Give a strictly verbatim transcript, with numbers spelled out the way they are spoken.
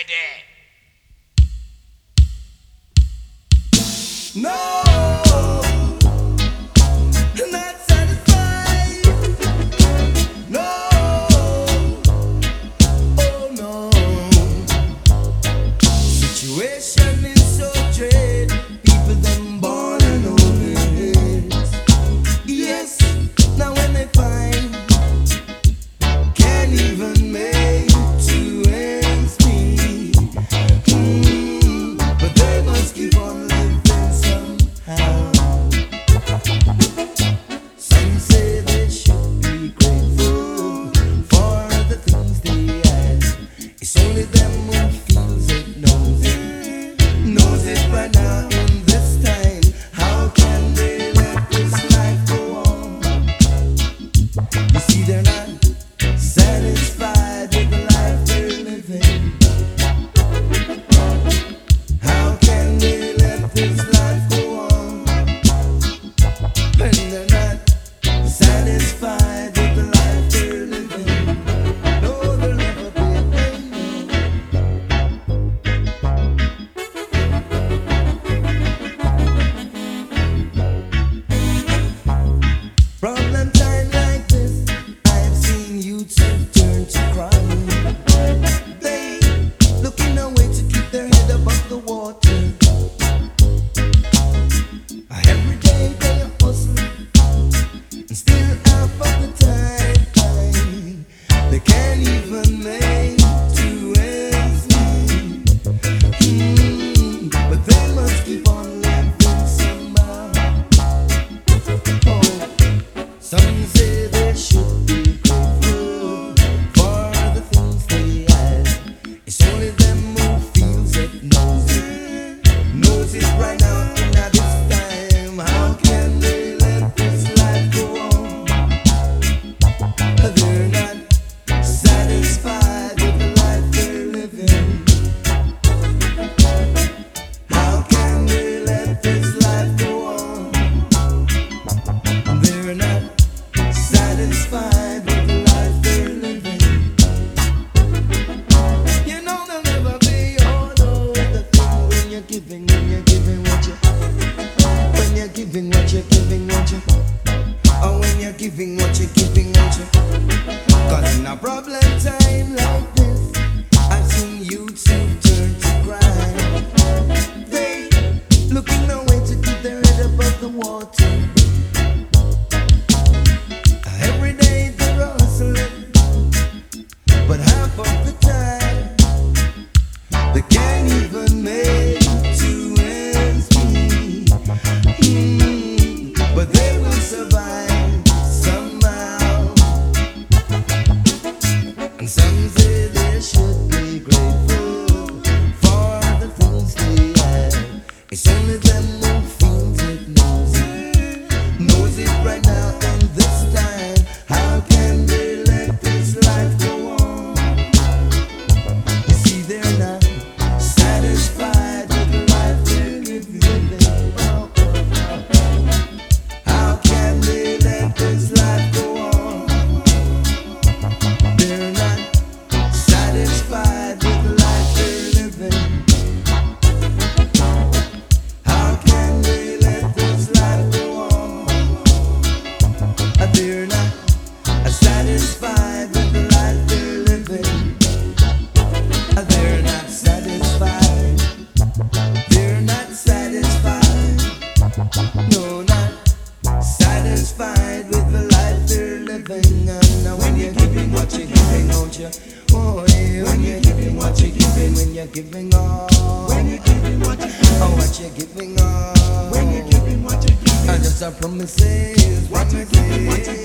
ready. No, not satisfied. No, oh no. Situation is so dread. People them born and hopeless. Yes, now when they find can't even make two ends meet. Mm, but they must keep on living somehow. Some say they should be grateful for the things they have. It's only them who feels it, knows it, knows it right now in this time. How can they let this life go on? You see, they're not satisfied with the life they're living. How can they let this life go on when they're not satisfied with the life they're living? No, they'll never be able. Problem time like this, I've seen youths who turn to crime. They looking a way to keep their head above the water. Every day they are hustling, and still half of the time they can't even make two ends meet. Mm, but they must keep on living somehow. Oh, some say they should be grateful for the things they have. It's only them who feels it, knows it, knows it right now and at this time. How can they let this life go on? They're not satisfied with the life they're living. How can they let this life go on? They're not satisfied with the life they're living. You know they'll never be. Oh no, the thing when you're giving, when you're giving what you, when you're giving what you're giving what you, oh when you're giving what you're giving what you. 'Cause in a problem time like this, I've seen youths who turn to crime. They looking a way to keep their head above the water. Every day they're hustling, but half of the time they can't even make two ends meet. Mm, but they will survive somehow. And some say they should be grateful for the things they have. It's only them who feels it, knows it, knows it right now and this time. How can they let this life go on? You see, they're not satisfied with the life they're living. Oh, oh, oh. How can they let this life go on? They're not satisfied with the life they're living. How can they let this life go on? They're not satisfied with the life they're living. They're not satisfied. They're not satisfied. No, not satisfied with the life they're living. And now when you're giving what you're giving, don't you? Oh, yeah, when you're giving what you're giving, when you're giving all, when you're giving what you're giving, oh, what you're giving all, when you're giving what you're giving, and just a promises, what you're giving, what you're giving.